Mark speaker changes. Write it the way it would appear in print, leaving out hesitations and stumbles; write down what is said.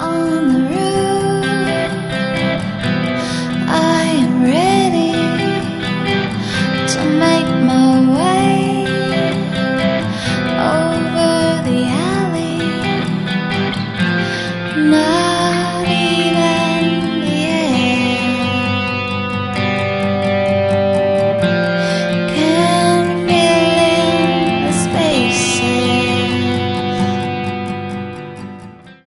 Speaker 1: on the roof. I am ready to make my way over the alley.